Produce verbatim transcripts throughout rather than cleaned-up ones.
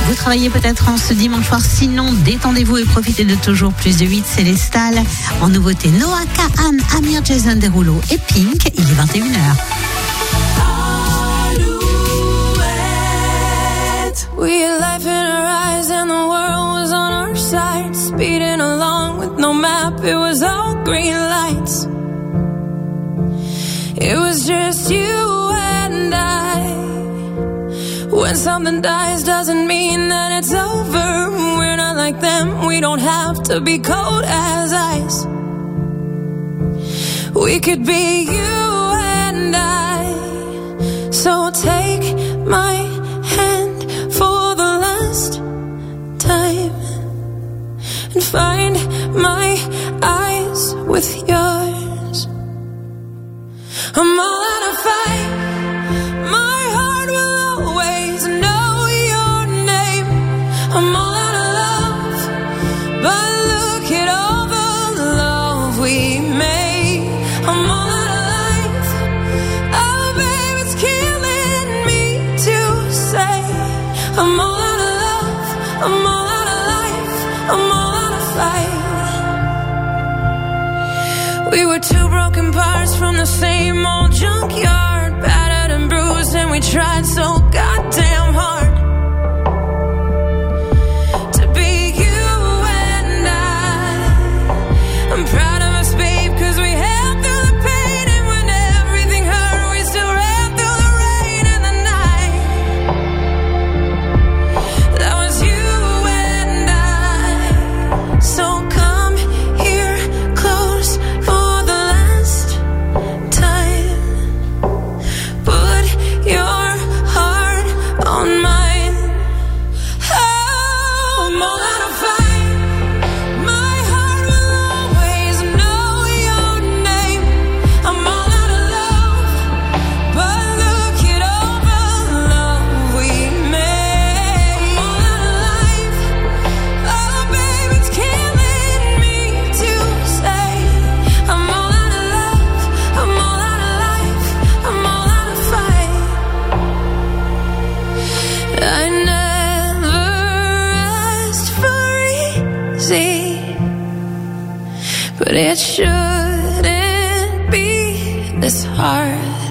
Vous travaillez peut-être en ce dimanche soir, sinon détendez-vous et profitez de toujours plus de huit Célestal. En nouveauté, Noah Kahan, Amir, Jason Derulo et Pink. Il est vingt et une heures. We had life in our eyes and the world was on our side. Speeding along with no map, it was all green lights. It was just you and I. When something dies doesn't mean that it's over. We're not like them, we don't have to be cold as ice. We could be you and I. So take my hand for the last time and find my eyes with yours. I'm all out of fight. My heart will always know your name. I'm all out of love, but look at all the love we made. I'm all out of life. Oh, babe, it's killing me to say. I'm all out of love. I'm all out of life. I'm all out of fight. We were two broken parts from the same old junkyard, battered and bruised, and we tried so goddamn hard to be you and I. I'm proud of us, babe, cause we held through the pain, and when everything hurt, we still ran through the rain and the night. That was you and I. So come here close for the last time. Put your heart on mine. Oh, I'm all out of fight. My heart will always know your name. I'm all out of love, but look at all the love we made. I'm all out of life. Oh, babe, it's killing me to say. I'm all out of love. I'm all out of life. I'm all out of fight. I never asked for easy, but it shouldn't be this hard.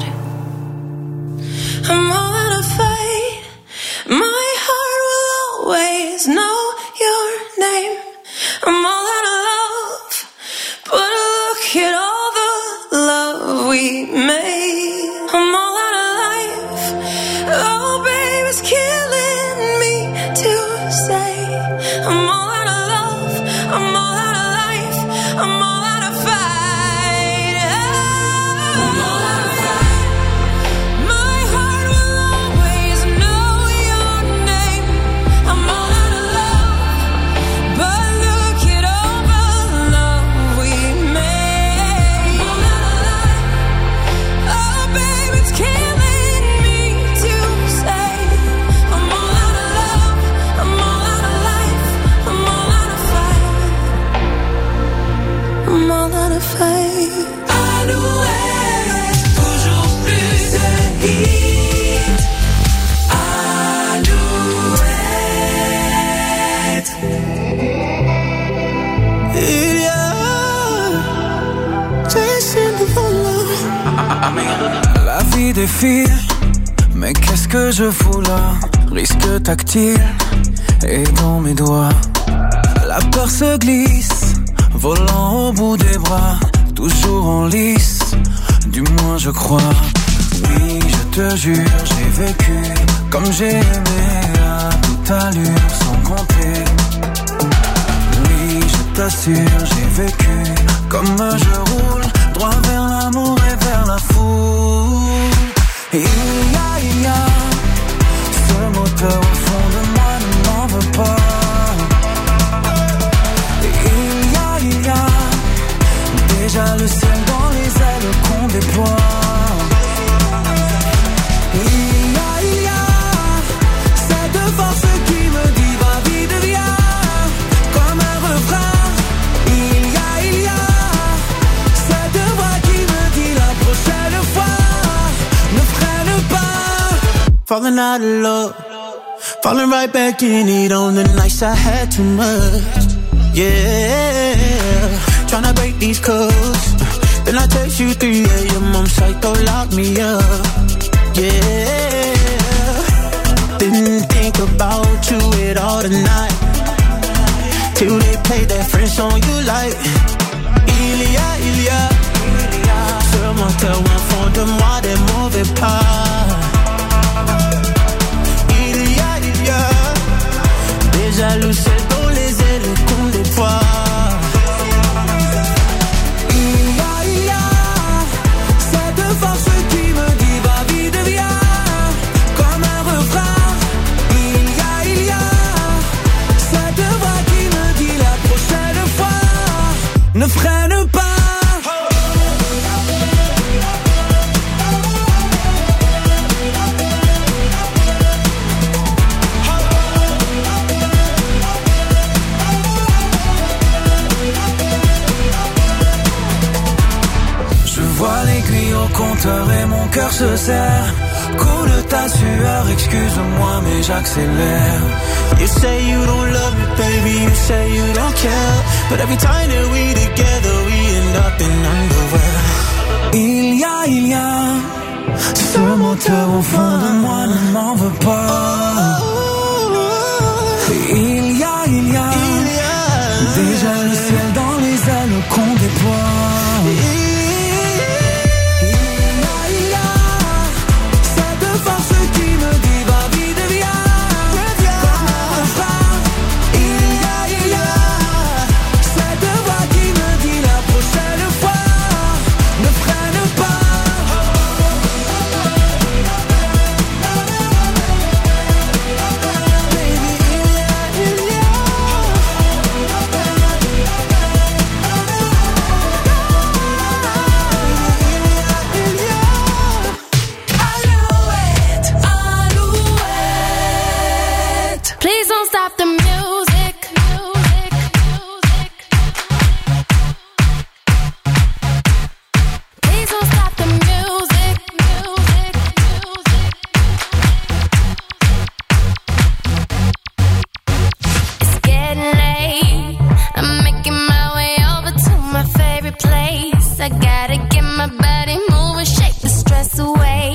I'm all out of fight. My heart will always know your name. I'm all out of love, but look at all the love we made. I'm all out of life. Oh, babe, it's killing me to say. I'm all out of love. I'm all out of life. I'm all out of fight. I'm all out of fight. My heart will always know your name. I'm all out of love, but look at all the love we made. I'm all out of life. Oh, babe, it's killing me to say. I'm all out of love. I'm all out of life. I'm all out of fight. I'm all out of fight. Alouette, toujours plus de hits. Alouette. Chasing the follow. La vie défile, mais qu'est-ce que je fous là? Risque tactile et dans mes doigts. La peur se glisse, volant au bout des bras, toujours en lice, du moins je crois. Oui, je te jure, j'ai vécu comme j'ai aimé à toute allure, sans compter. Oui, je t'assure, j'ai vécu comme je roule, droit vers l'amour et vers la foule. Il y a, il y a ce moteur au fond de moi, ne m'en veux pas. Il y a, il y a déjà le ciel dans les ailes qu'on déploie. Il y a, il y a cette force qui me dit va vite, viens, comme un refrain. Il y a, il y a cette voix qui me dit la prochaine fois ne freine pas. For the night of love, Falling right back in it on the nights I had too much. Yeah, tryna break these codes. Then I text you three a.m. I'm psycho, lock me up. Yeah, didn't think about you at all tonight. Till they played that French song you like. Il y a, il y a seulement t'as un fond de moi des mauvais pas. Il y a, il y a des jaloux celles dont les ailes qu'on déploie. Il y a, il y a cette force qui me dit va vite viens comme un refrain. Il y a, il y a cette voix qui me dit la prochaine fois ne freine pas. Au compteur et mon cœur se serre. Coule ta sueur, excuse-moi mais j'accélère. You say you don't love me baby, you say you don't care. But every time that we together we end up in underwear. Il y a, il y a ce moteur au fond de moi, ne m'en veux pas. Il y a, il y a déjà le ciel dans les ailes qu'on déploie.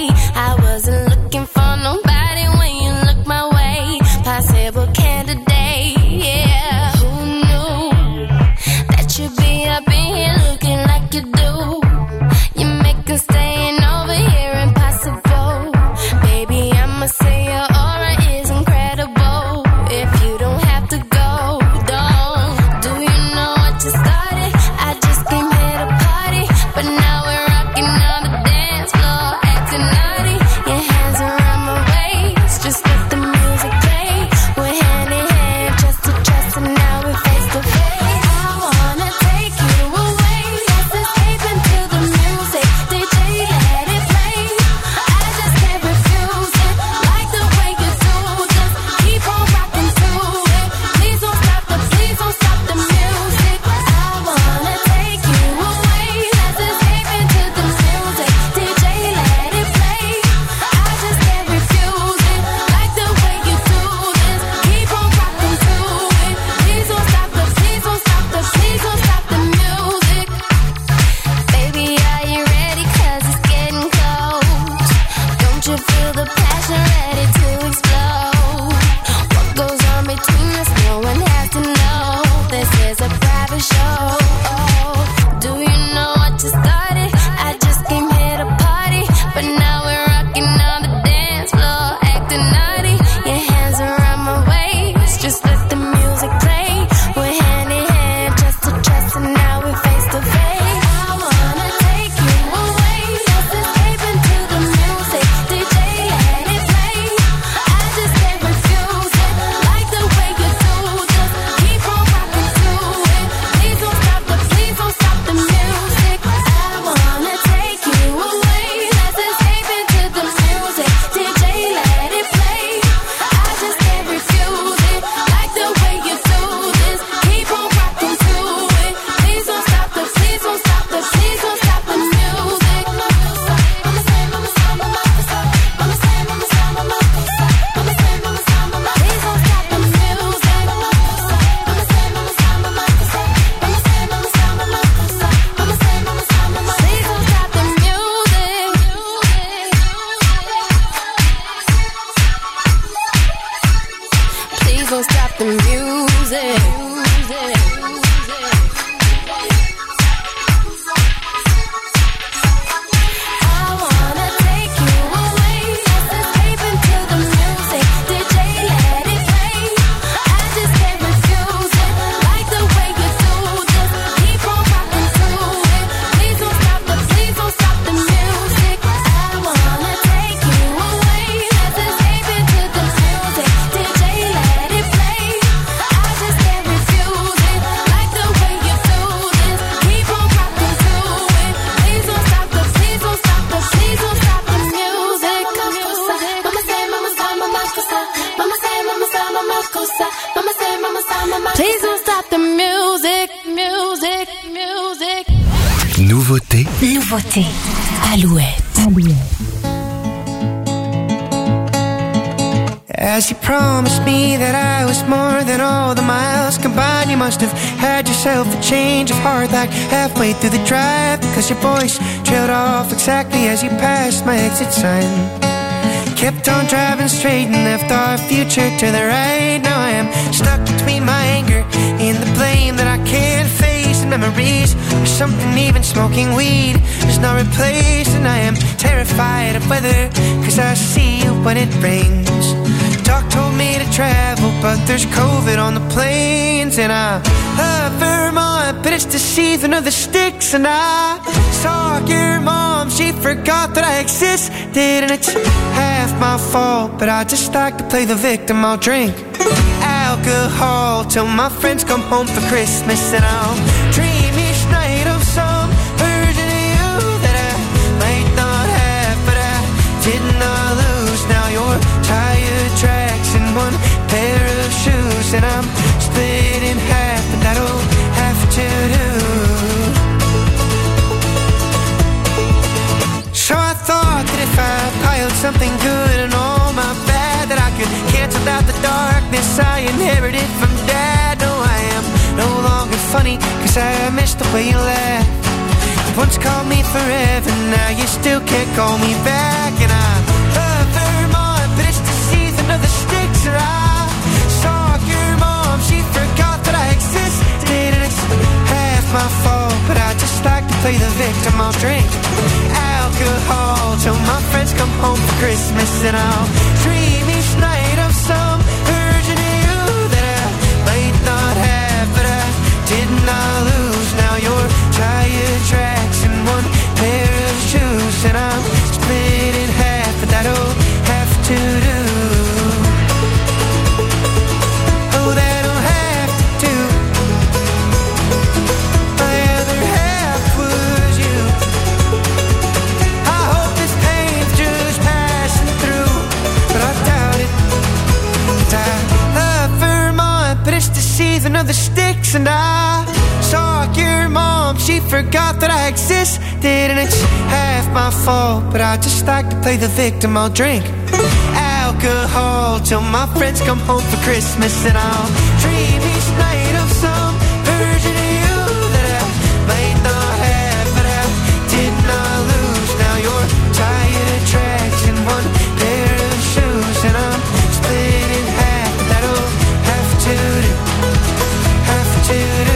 Possible candidate. don't stop the music. Nouveauté. Nouveauté. Alouette. Alouette. As you promised me that I was more than all the miles combined, you must have had yourself a change of heart like halfway through the drive, because your voice trailed off exactly as you passed my exit sign. Kept on driving straight and left our future to the right. Now I am stuck between my anger and the blame that I can't face, and memories or something even smoking weed is not replaced. And I am terrified of weather, cause I see you when it rains. Doc told me to travel, but there's COVID on the planes. And I love Vermont, but it's the season of the sticks. And I saw your mom, she forgot that I existed, and it's half my fault, but I just like to play the victim. I'll drink alcohol till my friends come home for Christmas, and I'll dream each night of some version of you that I might not have, but I did not lose. Now you're tire tracks and one pair of shoes, and I'm split in half, but that'll have to do. So I thought that if I piled something good and all my bad, that I could cancel out the darkness I inherited from Dad. No, I am no longer funny, cause I miss the way you laugh. You once called me forever, now you still can't call me back. And I love Vermont, but it's the season of the sticks. And I saw your mom, she forgot that I existed, and it's half my fault, but I just like to play the victim. I'll drink alcohol till my friends come home for Christmas, and I'll dream each night of some version of you that I might not have, but I did not lose. Now you're tire tracks and one pair of shoes, and I'm split in half, but that'll have to do. Oh, that'll have to do. My other half was you. I hope this pain's just passing through, but I doubt it. I love Vermont, but it's the season of the sticks. And I saw your mom, she forgot that I existed, and it's half my fault, but I just like to play the victim. I'll drink alcohol till my friends come home for Christmas, and I'll dream each night of some version of you that I might not have, but I did not lose. Now you're tire tracks and one pair of shoes, and I'm split in half, but that'll have to do, have to do.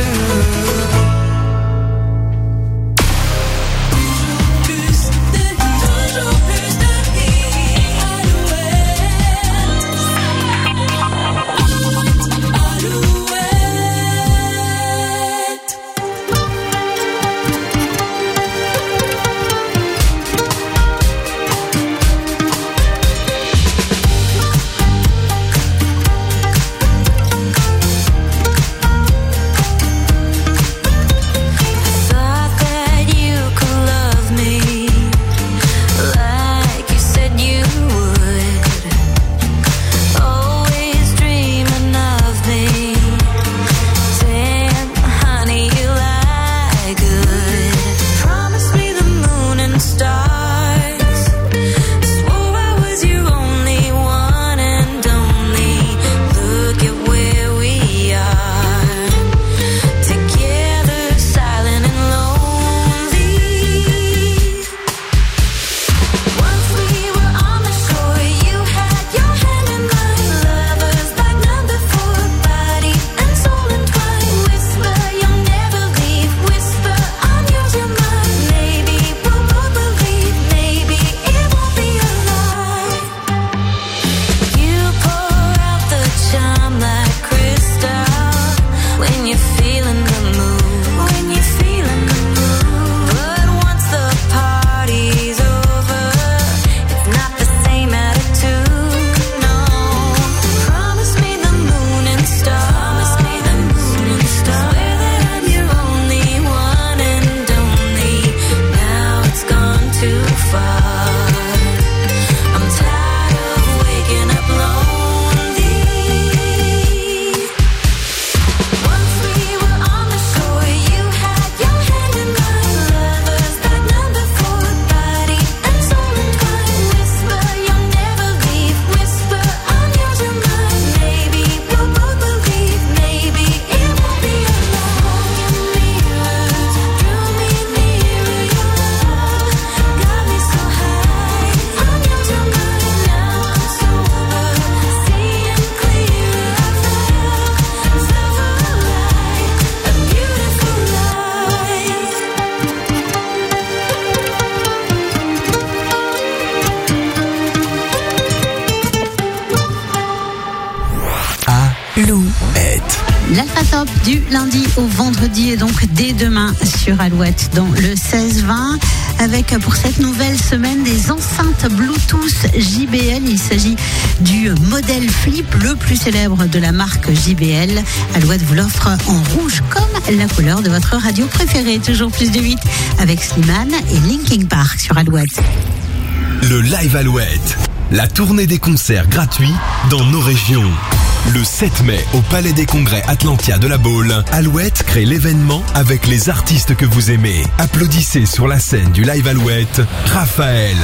Alouette. L'Alpha Top du lundi au vendredi et donc dès demain sur Alouette dans le seize vingt avec pour cette nouvelle semaine des enceintes Bluetooth J B L. Il s'agit du modèle Flip, le plus célèbre de la marque J B L. Alouette vous l'offre en rouge comme la couleur de votre radio préférée. Toujours plus de huit avec Slimane et Linkin Park sur Alouette. Le Live Alouette, la tournée des concerts gratuits dans nos régions. Le sept mai, au Palais des Congrès Atlantia de la Baule, Alouette crée l'événement avec les artistes que vous aimez. Applaudissez sur la scène du Live Alouette Raphaël,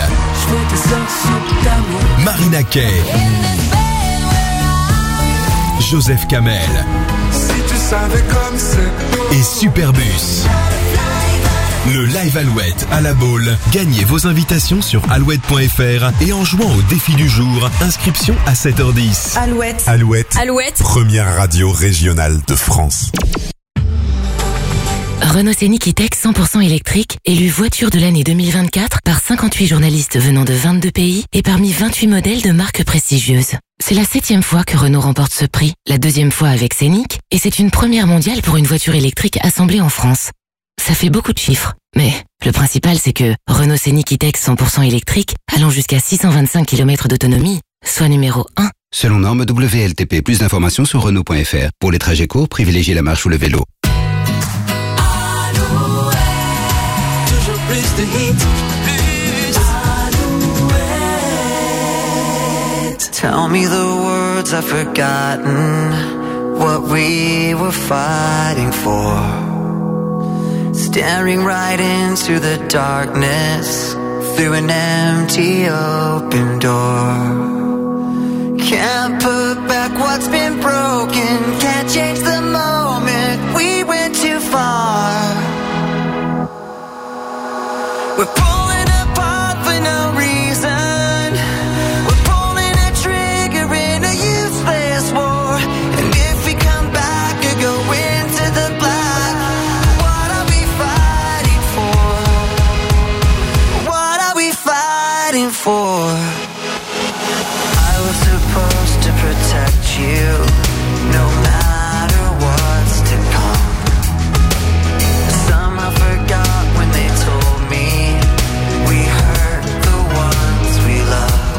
Marina Kaye, Joseph Kamel et Superbus. Le Live Alouette à la Baule. Gagnez vos invitations sur alouette point f r et en jouant au défi du jour, inscription à sept heures dix. Alouette. Alouette. Alouette. Première radio régionale de France. Renault Scénic E-Tech cent pour cent électrique, élu voiture de l'année deux mille vingt-quatre par cinquante-huit journalistes venant de vingt-deux pays et parmi vingt-huit modèles de marques prestigieuses. C'est la septième fois que Renault remporte ce prix, la deuxième fois avec Scénic, et c'est une première mondiale pour une voiture électrique assemblée en France. Ça fait beaucoup de chiffres, mais le principal c'est que Renault Scénic E-Tech cent pour cent électrique, allant jusqu'à six cent vingt-cinq kilomètres d'autonomie, soit numéro un. Selon norme W L T P, plus d'informations sur Renault point f r. Pour les trajets courts, privilégiez la marche ou le vélo. Alouette, toujours plus de hits, plus Alouette. Tell me the words I've forgotten, what we were fighting for. Staring right into the darkness through an empty open door. Can't put back what's been broken, can't change the moment we went too far. We're pulling apart for no reason. We're pulling a trigger in a useless war. And if we come back or go into the black, for I was supposed to protect you no matter what's to come. Somehow forgot when they told me we hurt the ones we love.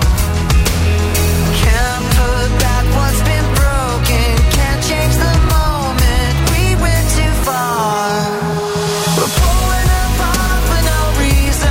Can't put back what's been broken, can't change the moment we went too far. We're pulling apart for no reason.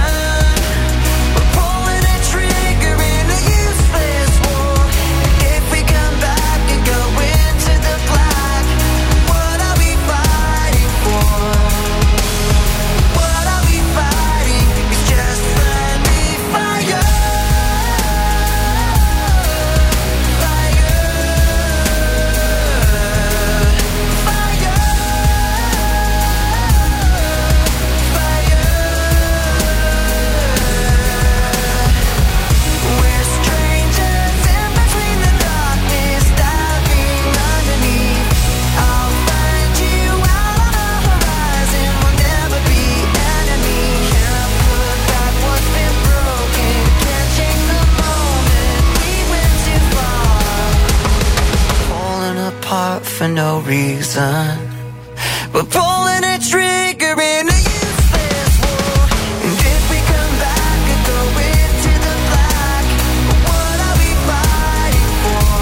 For no reason, we're pulling a trigger in a useless war. And if we come back and go into the black, what are we fighting for?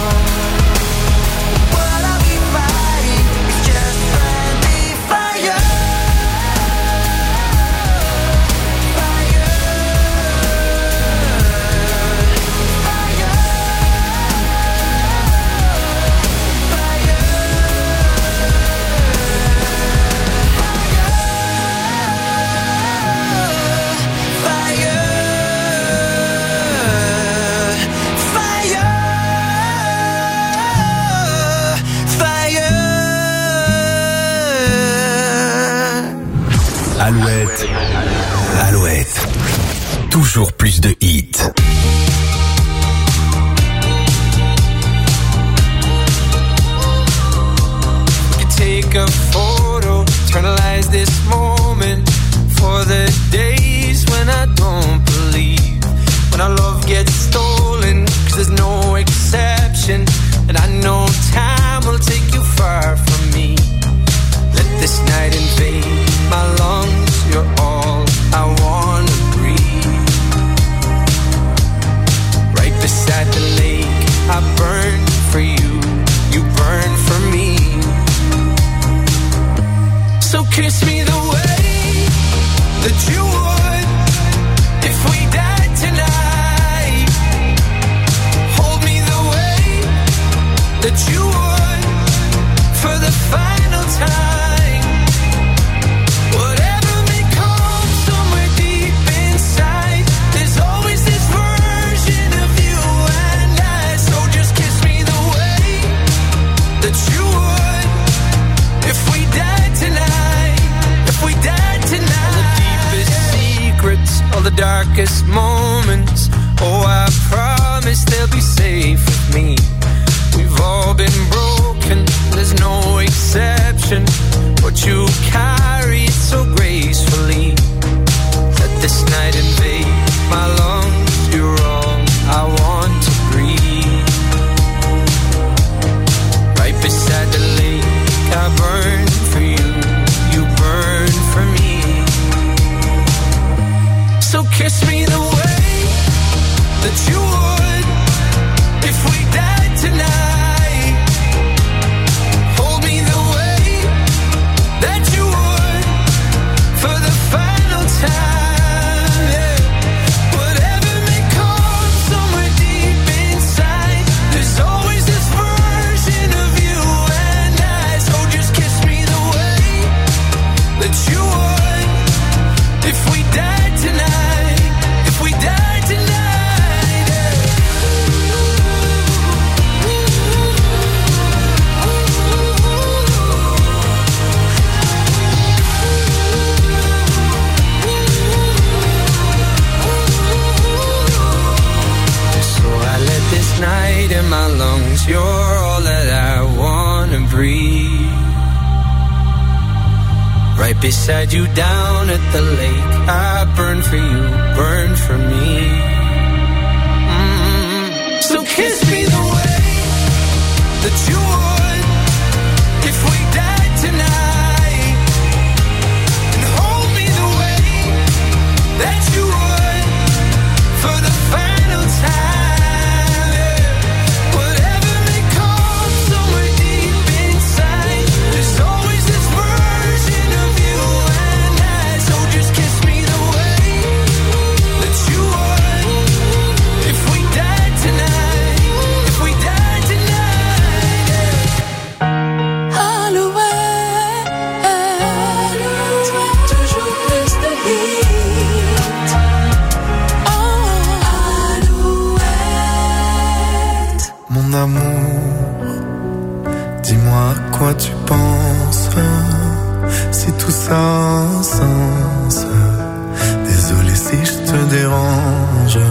What are we fighting? It's just friendly fire. Fire. Fire. Alouette, Alouette, toujours plus de hits. Take a photo, eternalize this moment for the days when I don't believe, when our love gets stolen, cause there's no exception, and I know time will take darkest moments. Oh, I promise they'll be safe with me. We've all been broken, there's no exception. But you carry it so gracefully. Let this night invade my lungs. You're all I want to breathe. Right beside the lake, I burn for you. You burn for me. So kiss me the way that you would if we died tonight. Hold me the way that you would for the final time. Yeah. Whatever may come somewhere deep inside, there's always this version of you and I. So just kiss me the way that you would if we died tonight. If we died tonight, yeah. So I let this night in my lungs. You're all that I wanna breathe. Right beside you down at the lake, I burn for you, burn for me. Mm-hmm. So kiss me the way that you would if we died tonight, and hold me the way that you would for the final time. Yeah. Whatever may come somewhere deep inside, there's always this version of you and I. So just kiss me the way that you would if we died tonight. If we died tonight, yeah. Alouette, toujours plus de hits. Oh, Alouette. Mon amour, dis-moi à quoi tu penses, si tout ça a un sens. Désolé si je te dérange.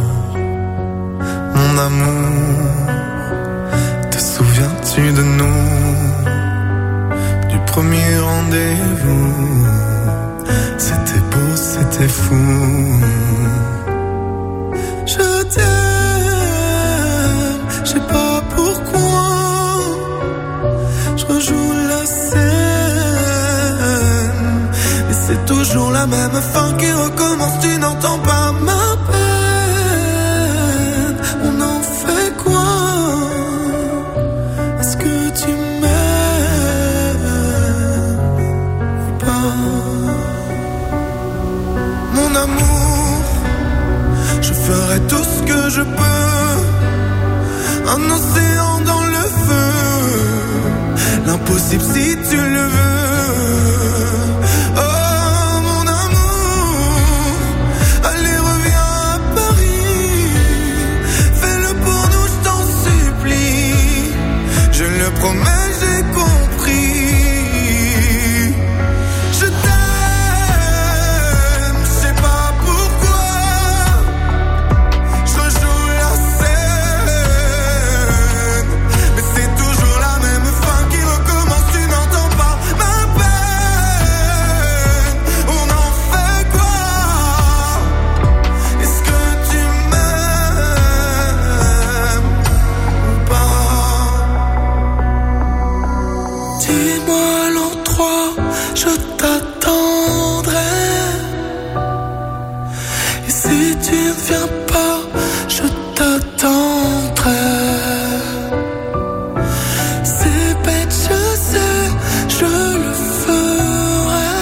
Mon amour, te souviens-tu de nous, du premier rendez-vous? C'était beau, c'était fou. Je t'aime, je sais pas pourquoi. Je rejoue la scène, et c'est toujours la même fin qui recommence. Tu n'entends pas ma peine. On en fait quoi? Est-ce que tu m'aimes ou pas? Mon amour, je ferai tout ce que je peux. Un océan dans le feu, l'impossible si tu le veux. Oh mon amour, allez reviens à Paris. Fais-le pour nous, je t'en supplie. Je le promets, j'ai compris. Je t'aime, je sais pas pourquoi. Je rejoue la scène, mais c'est toujours la même fin qui recommence. Tu n'entends pas ma peine. On en fait quoi? Est-ce que tu m'aimes ou pas? Dis-moi l'endroit, je t'attendrai. Et si tu ne viens pas, je t'attendrai. C'est bête, je sais, je le ferai.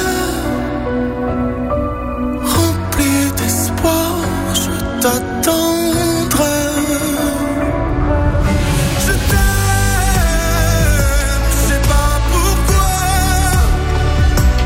Rempli d'espoir, je t'attendrai. Je t'aime, je sais pas pourquoi.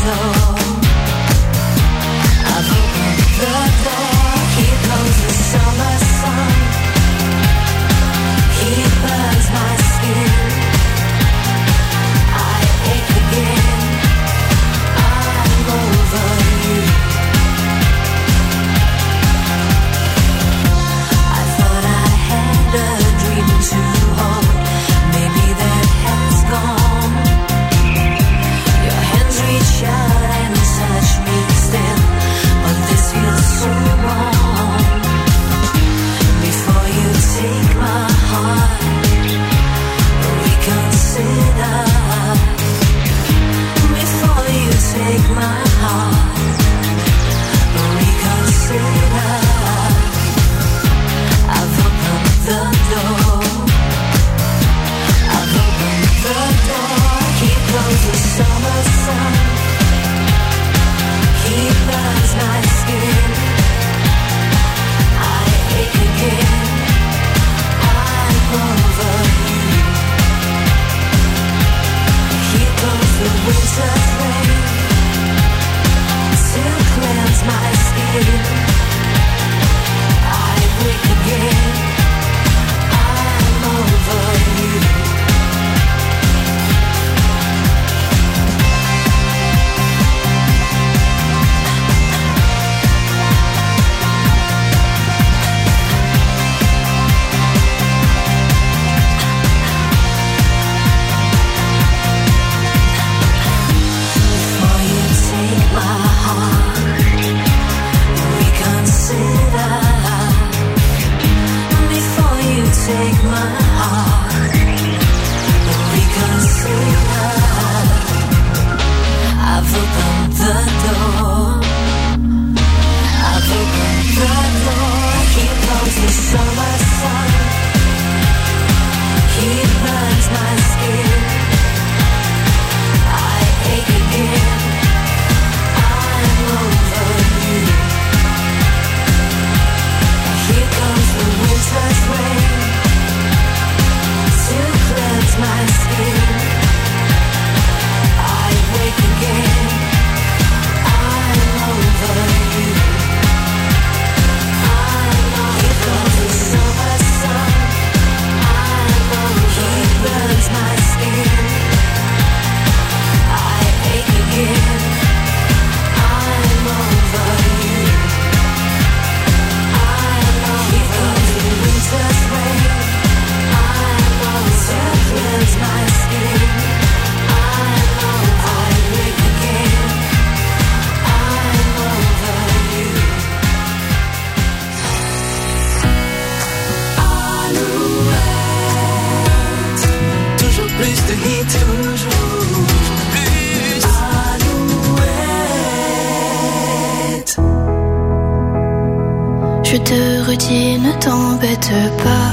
Je te redis, ne t'embête pas.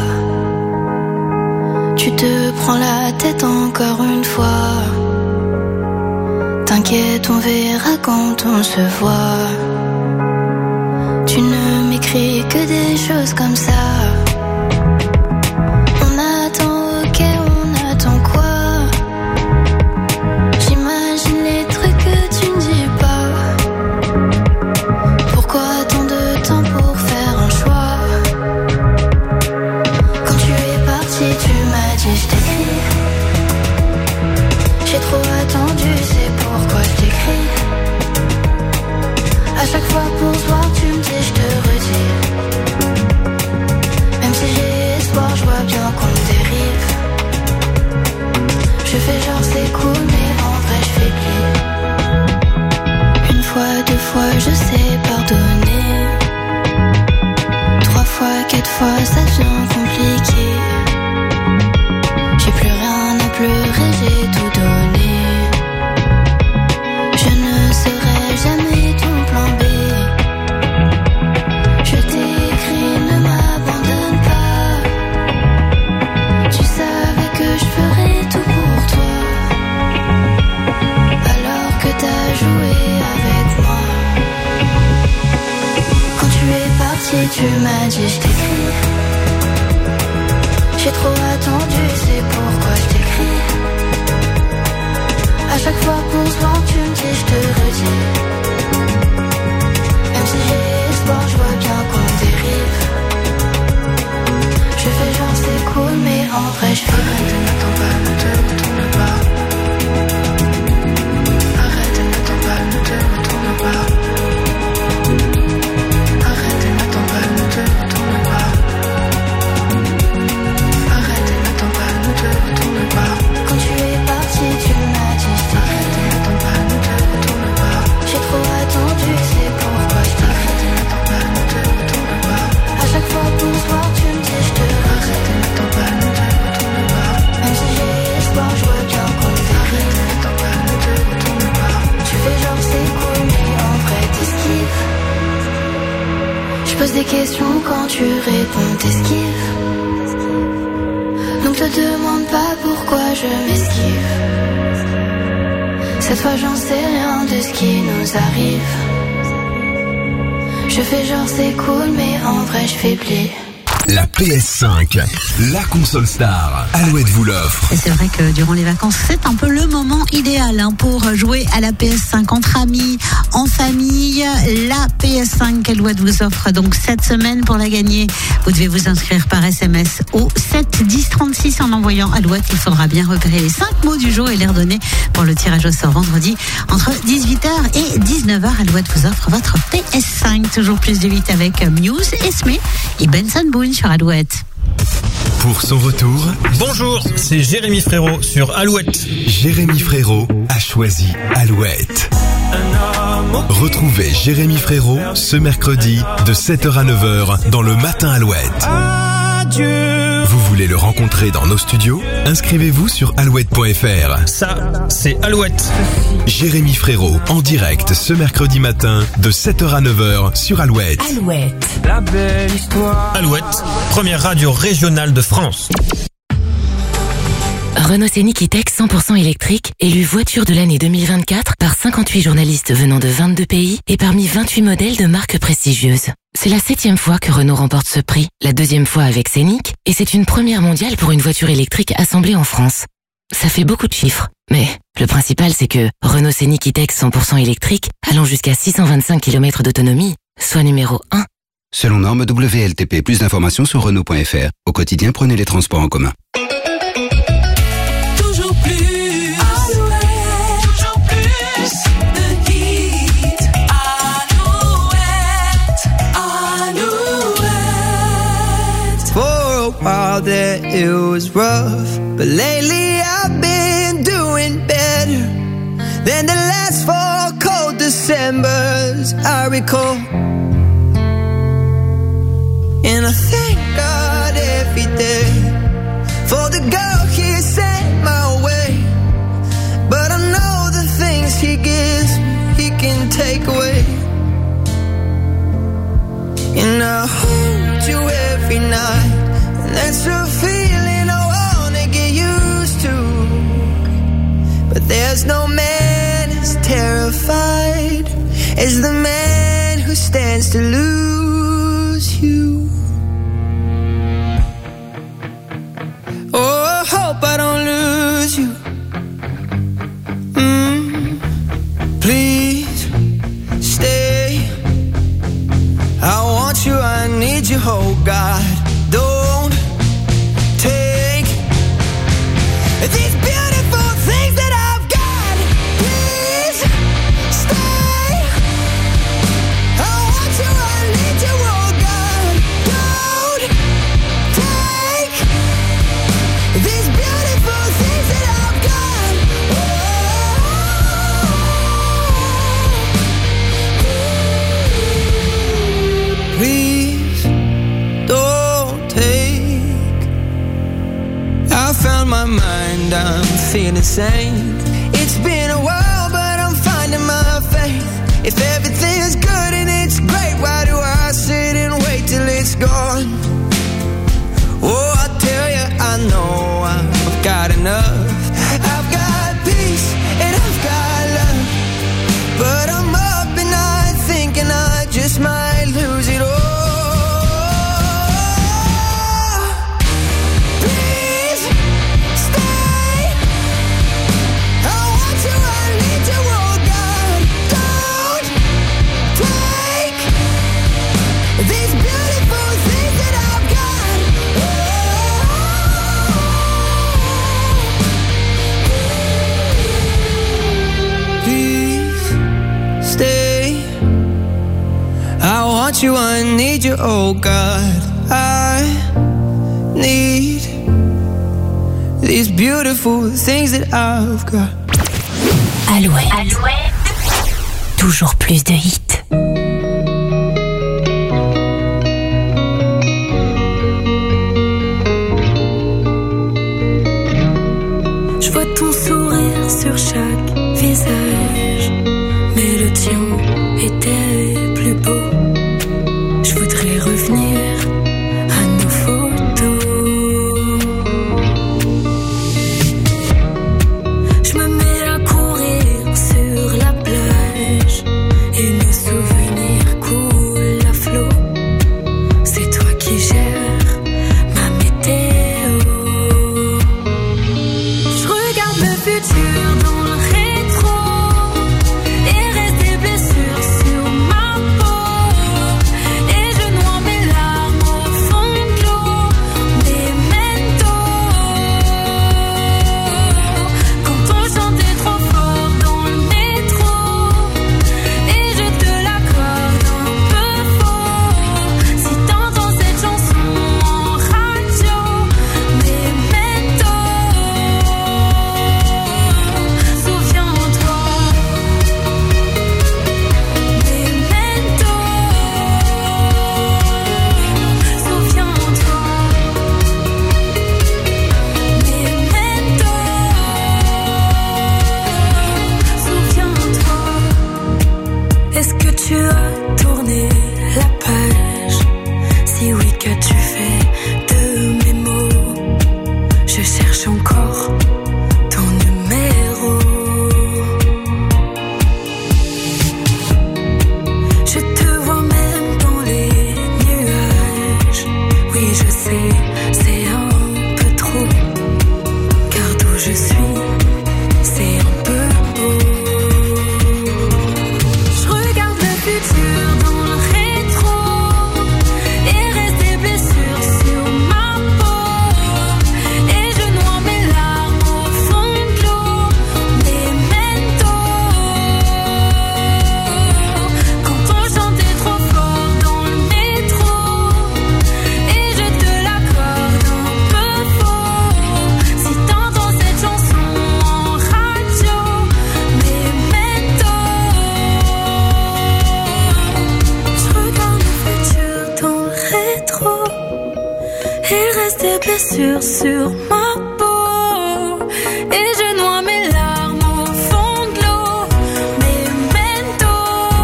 Tu te prends la tête encore une fois. T'inquiète, on verra quand on se voit. Tu ne m'écris que des choses comme ça. On attend, ok, on attend quoi? J'imagine les trucs que tu ne dis pas. Pourquoi tant de temps pour faire un choix? Quand tu es parti, tu m'as dit je t'écris. J'ai trop attendu, c'est pourquoi je t'écris. À chaque fois pour se voir, tu me dis je te redis. Même si j'ai espoir, je vois bien qu'on dérive. Je fais genre c'est cool, mais en vrai je fais pli. Une fois, deux fois, je sais pardonner. Trois fois, quatre fois, ça devient compliqué. J'ai plus rien à pleurer, j'ai tout donné. Je ne serai jamais ton plan B. Je t'écris, ne m'abandonne pas. Tu savais que je ferais tout pour toi. Alors que t'as joué avec moi. Quand tu es parti, tu m'as dit je t'écris. J'ai trop attendu, c'est pourquoi je t'écris. À chaque fois pour se voir, tu me dis je te redis. dit. Même si j'ai espoir, je vois bien qu'on dérive. Je fais genre c'est cool, mais en vrai je fais arrête, ne m'attends pas, ne te retourne pas. Arrête, ne m'attends pas, ne te retourne pas. Arrête, ne m'attends pas, ne te retourne pas. Arrête, ne m'attends pas, ne te retourne pas. Quand tu es parti, tu m'as dit arrête, ne m'attends pas, ne te retourne pas. J'ai trop attendu, c'est pourquoi je t'arrête, ne m'attends pas, ne te retourne pas. À chaque fois pour se voir, tu me dis je te arrête, ne m'attends pas, ne te retourne pas. Même si j'ai espoir, je vois bien qu'on t'arrête, ne m'attends pas, ne te retourne pas. Tu fais genre c'est cool, mais en vrai t'esquives. Je pose des questions quand tu réponds, t'esquives. Donc te demande pas pourquoi je m'esquive. Cette fois j'en sais rien de ce qui nous arrive. Je fais genre c'est cool, mais en vrai je fais pli. La P S cinq, la console star. Alouette vous l'offre. Et c'est vrai que durant les vacances, c'est un peu le moment idéal hein, pour jouer à la P S cinq entre amis, en famille. La P S cinq qu'Alouette vous offre donc cette semaine. Pour la gagner, vous devez vous inscrire par S M S au sept dix trente-six en envoyant Alouette. Il faudra bien repérer les cinq mots du jour et les redonner pour le tirage au sort vendredi entre dix-huit heures et dix-neuf heures. Alouette vous offre votre P S cinq. Toujours plus de huit avec Muse, Esme et Benson Boone sur Alouette. Pour son retour, bonjour, c'est Jérémy Frérot sur Alouette. Jérémy Frérot a choisi Alouette. Retrouvez Jérémy Frérot ce mercredi de sept heures à neuf heures dans le Matin Alouette. Adieu. Vous voulez le rencontrer dans nos studios? Inscrivez-vous sur alouette point f r. Ça, c'est Alouette. Jérémy Frérot en direct ce mercredi matin de sept heures à neuf heures sur Alouette. Alouette. La belle histoire. Alouette, première radio régionale de France. Renault Scénic E-Tech cent pour cent électrique, élu voiture de l'année deux mille vingt-quatre par cinquante-huit journalistes venant de vingt-deux pays et parmi vingt-huit modèles de marques prestigieuses. C'est la septième fois que Renault remporte ce prix, la deuxième fois avec Scénic, et c'est une première mondiale pour une voiture électrique assemblée en France. Ça fait beaucoup de chiffres, mais le principal c'est que Renault Scénic E-Tech cent pour cent électrique, allant jusqu'à six cent vingt-cinq kilomètres d'autonomie, soit numéro un. Selon norme W L T P, plus d'informations sur Renault point f r. Au quotidien, prenez les transports en commun. While there it was rough, but lately I've been doing better than the last four cold Decembers I recall. And I thank God every day for the girl He sent my way. But I know the things He gives me, He can take away. And I hold you every night. That's a feeling I wanna get used to. But there's no man as terrified as the man who stands to lose you. Oh, I hope I don't lose you. Mm, please stay. I want you, I need you, oh God. Don't take these beautiful things that I've got. Please stay. I want you, I need you, oh God. Don't take these beautiful things that I've got. Oh. Please don't take. I found my mind, I'm feeling sane. It's been a while, but I'm finding my faith. If everything's good and it's great, why do I sit and wait till it's gone? Oh, I tell you, I know I've got enough. I've got peace and I've got love, but I'm up at night thinking I just might lose it all. Please stay. I want you. want you, I need you, oh God. I need these beautiful things that I've got. Alouette. Alouette. Toujours plus de hits. Je vois ton sourire sur chaque visage, mais le tien était plus beau. Je voudrais revenir à nos photos. Je me mets à courir sur la plage et nos souvenirs coulent à flot. C'est toi qui gères ma météo. Je regarde le futur dans le rétro et reste des blessures sur ma peau. Et je noie mes larmes au fond de l'eau. Memento. Quand on chantait trop fort dans le métro et je te l'accorde un peu faux. Si t'entends cette chanson en radio, Memento. Souviens-toi, Memento. Souviens-toi, Memento. Souviens-toi. Est-ce que tu as tourné la page? Si oui, qu'as-tu fait de mes mots? Je cherche encore ton numéro. Je te vois même dans les nuages. Oui, je sais, c'est un peu trop. Car d'où je suis, c'est un peu beau. Je regarde le futur dans le rétro et reste des blessures sur ma peau. Et je noie mes larmes au fond de l'eau. Memento. Quand on chantait trop fort dans le métro et je te l'accorde un peu faux. Si t'entends cette chanson en radio, Memento. Je regarde le futur dans le rétro et reste des blessures sur ma peau. Et je noie mes larmes au fond de l'eau. Memento.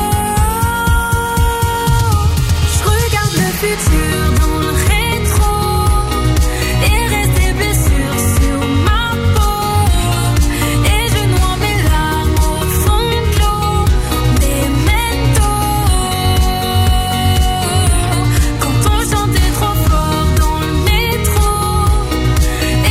Je regarde le futur dans le rétro et reste des blessures sur ma peau. Et je noie mes larmes au fond de l'eau. Memento. Quand on chantait trop fort dans le métro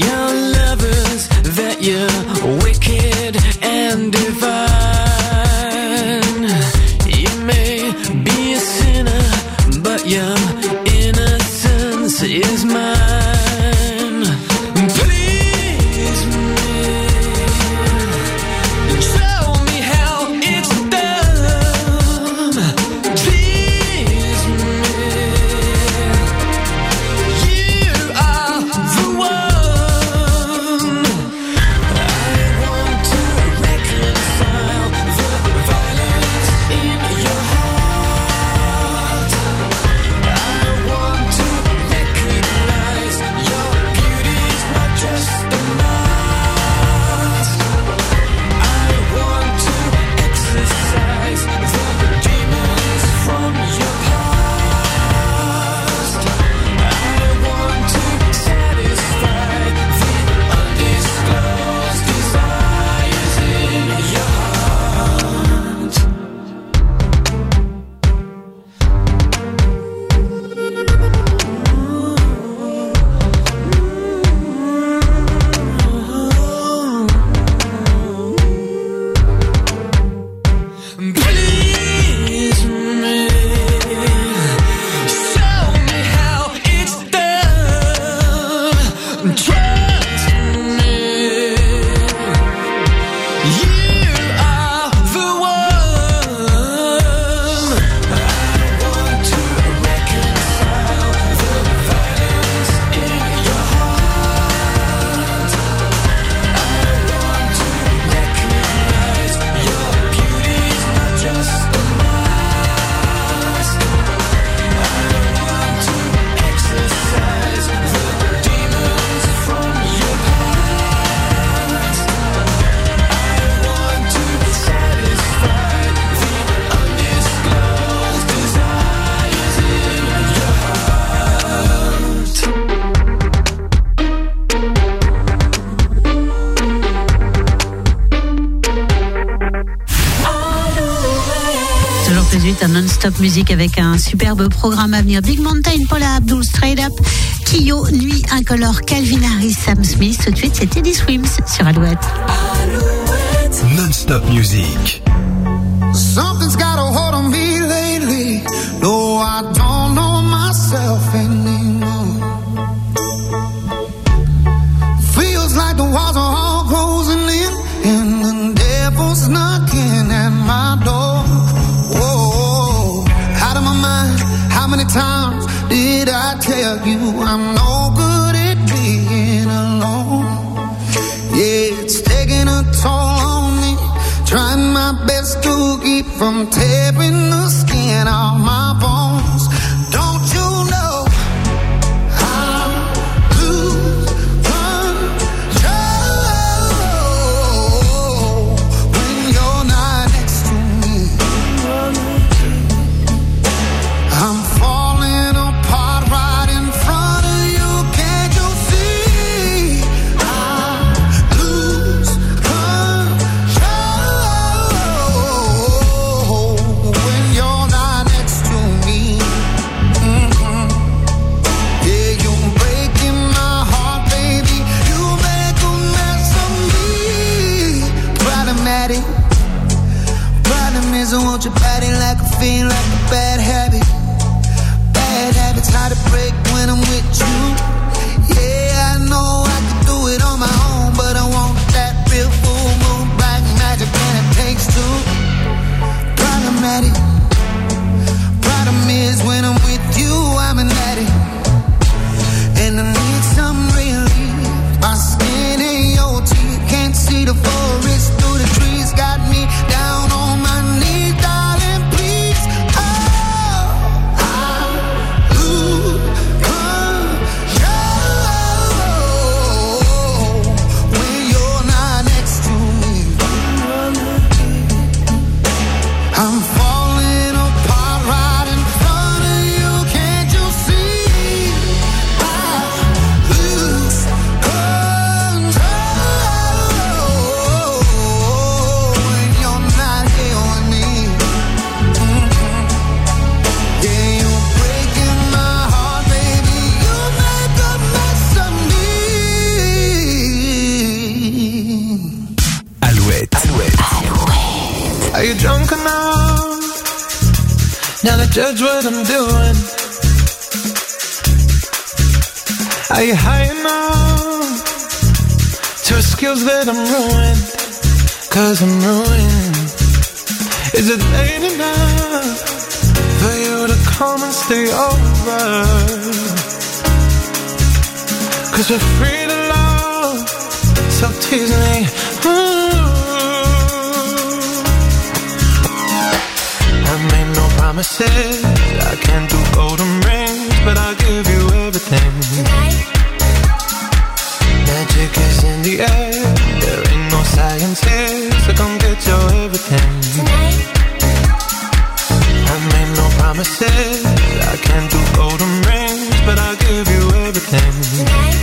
tell lovers that you're wicked and divine. You may be a sinner, but your innocence is mine. Please me, show me how it's done. Please me, you are the one. I want to reconcile the violence in your heart. I want to recognize your beauty's not just a mask. I want to exorcise the demons from your past. I want to satisfy the undisclosed desires in your heart. Please me, show me how it's done. Trust me, you are the one. I want to reconcile the violence in your heart. I want to recognize your beauty's not just a mask. I want to exorcise the demons from your past. I want to satisfy the undisclosed desires in your heart. Toujours plus vite, un non-stop musique avec un superbe programme à venir. Big Mountain, Paula Abdul, Straight Up, Kyo, Nuit Incolore, Calvin Harris, Sam Smith. Tout de suite, c'est Teddy Swims sur Alouette. Non-stop music. Something's got a hold on me lately. No, I don't know myself anymore. Feels like the walls are all closing in, and the devil's knocking at my door. Whoa, out of my mind. How many times did I tell you I'm no good at being alone? Yeah, it's taking a toll on me. Trying my best to keep from tearing the skin off my bones. Don't you know I lose control when you're not next to me? I'm falling apart right in front of you. Can't you see? I lose control when you're not next to me. Mhm. Yeah, you're breaking my heart, baby. You make a mess of me. Problematic. Problem is I want your body like a fiend, like a bad habit. Bad habits hard to break when I'm with you. Yeah, I know I can do it on my own, but I want that real full moon black magic, and it takes two. Problematic. Problem is when I'm with you, I'm an addict, and I need some relief. My skin ain't your teeth, can't see the forest through the trees. Got me down on my knees, darling, please. Oh, I lose control Now to judge what I'm doing. Are you high enough to skills that I'm ruined? Cause I'm ruined. Is it late enough for you to come and stay over? Cause we're free to love, so tease me. Ooh. I made no promises, I can't do golden rings, but I'll give you everything. Tonight. Magic is in the air, there ain't no science here, so come get your everything. Tonight. I made no promises, I can't do golden rings, but I'll give you everything. Tonight.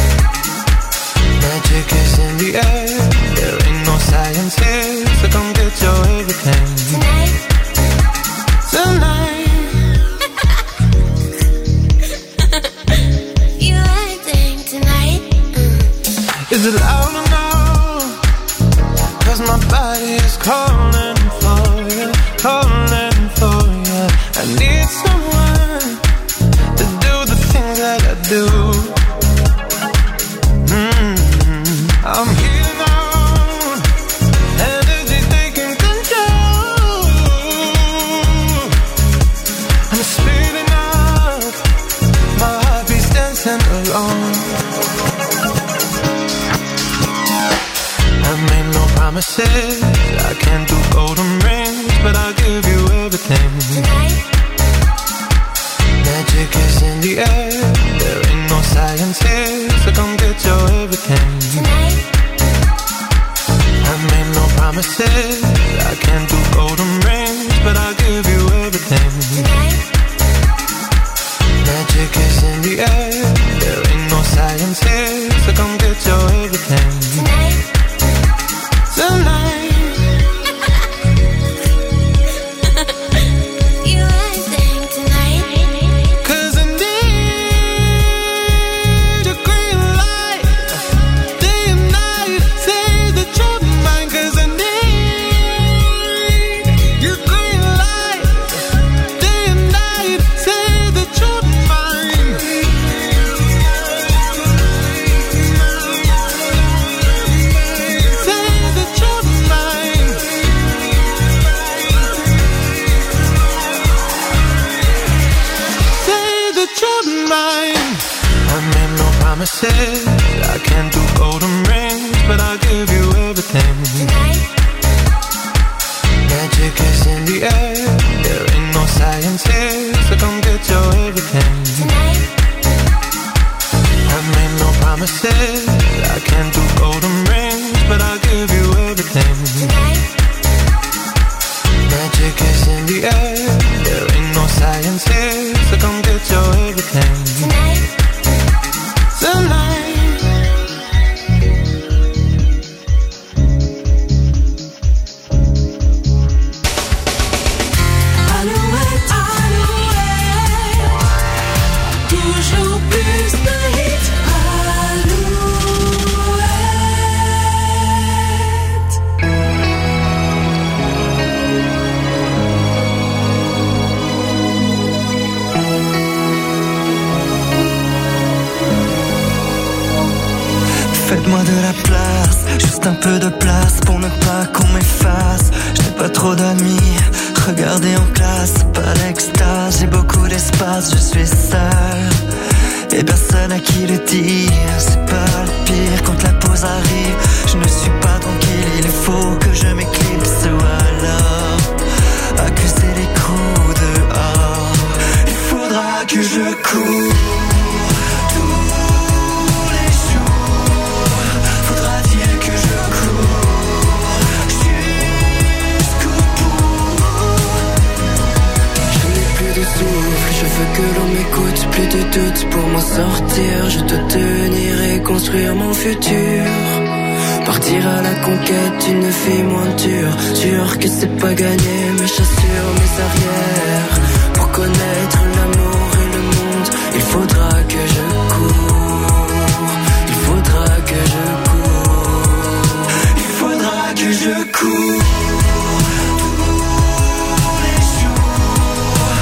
Magic is in the air, there ain't no science here, so come get your everything. Tonight. Tonight. You acting tonight? Mm. Is it loud or no? Cause my body is calling for you, calling for you. I need someone to do the things that I do. Mm-hmm. I'm healing on, energy's taking control. I'm speeding up, my heart beats dancing alone. I made no promises, I can't do golden rings, but I'll give you everything. Tonight. Magic is in the air, there ain't no science here, so come get your everything. Tonight. I made no promises, I can't do golden rings, but I'll give you everything. Tonight. Magic is in the air, there ain't no science here, so come get your everything. Tonight. Tonight. You acting tonight? Cause I need a green light, day and night, say that you're mine. Cause I need your green light, day and night, say that you're mine. Say that you're mine. Say that you're mine. I made no promises, I can't do golden rings, but I'll give you everything. Tonight. Magic is in the air, there ain't no science here, so come get your everything. Tonight. I made no promises, I can't do golden rings, but I'll give you everything. Tonight. Magic is in the air, there ain't no science here, so come get your everything. Tonight. Tonight. Alouette, Alouette, toujours plus de hits. Alouette. Faites-moi de la place, juste un peu de place pour ne pas qu'on m'efface. Je n'ai pas trop d'amis, regardez en classe, c'est pas l'extase. J'ai beaucoup d'espace, je suis seul et personne à qui le dire. C'est pas le pire quand la pause arrive, je ne suis pas tranquille, il faut que je m'éclipse ou alors accuser les coups dehors. Il faudra que je cours je veux que l'on m'écoute, plus de doute pour m'en sortir. Je dois tenir et construire mon futur. Partir à la conquête d'une vie moins dure. Sûr que c'est pas gagné, mes chassures, mes arrières. Pour connaître l'amour et le monde, il faudra que je cours. Il faudra que je cours. Il faudra que je cours. Tous les jours,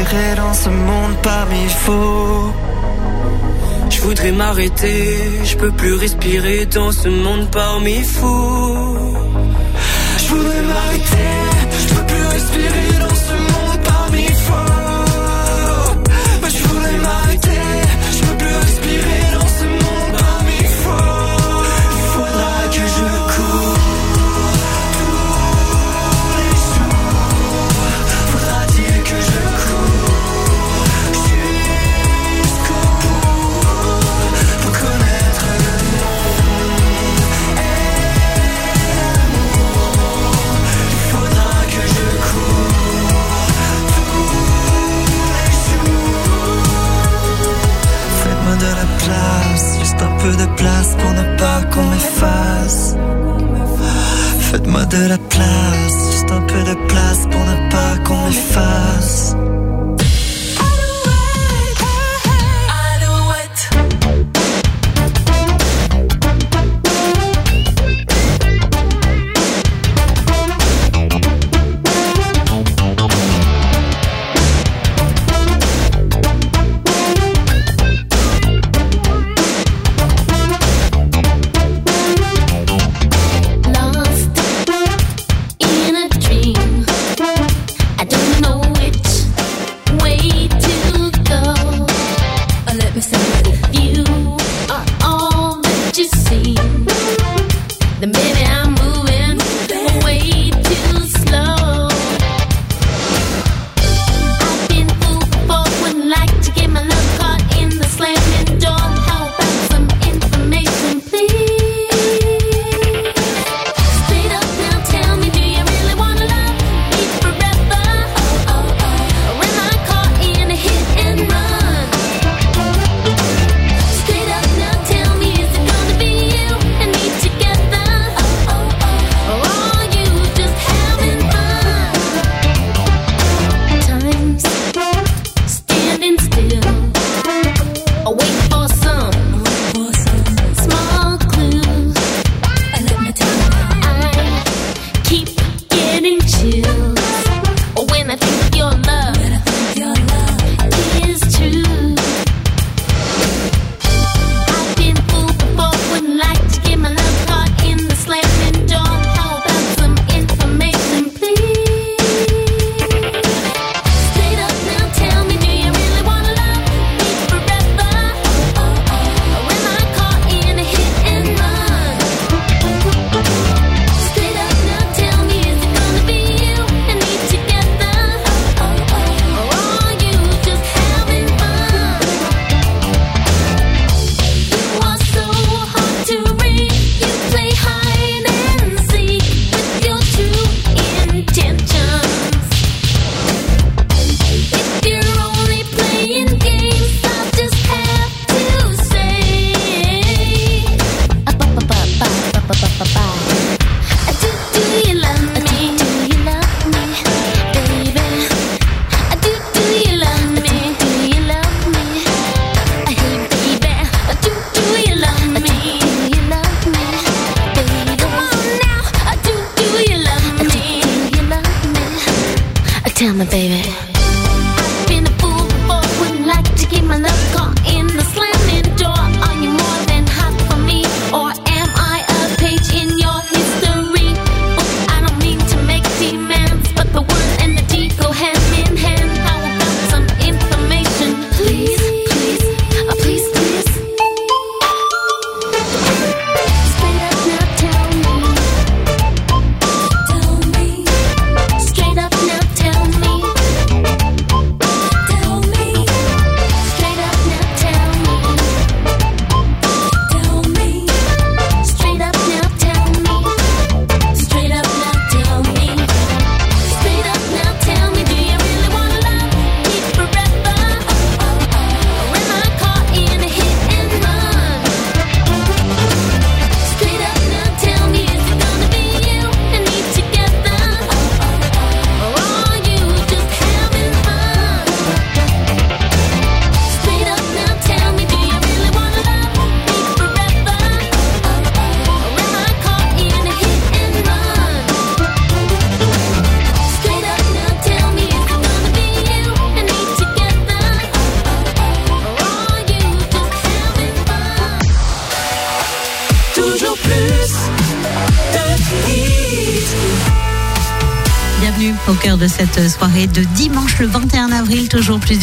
respirer dans ce monde pas mille faux. Je voudrais m'arrêter, je peux plus respirer dans ce monde parmi fous. Je voudrais m'arrêter, je peux plus respirer dans ce monde parmi faux. Mais je voudrais m'arrêter, je peux plus respirer dans ce monde parmi faux. Il faudra que je cours tous les jours. Faudra-t-il que je cours jusqu'au bout pour connaître le monde et l'amour. Il faudra que je cours tous les jours. Faites-moi de la place, juste un peu de place pour ne pas qu'on m'efface. Faites-moi de la place, juste un peu de place pour ne pas qu'on m'efface. Lost in a dream, I don't know which de cette soirée de dimanche le vingt et un avril. Toujours plus de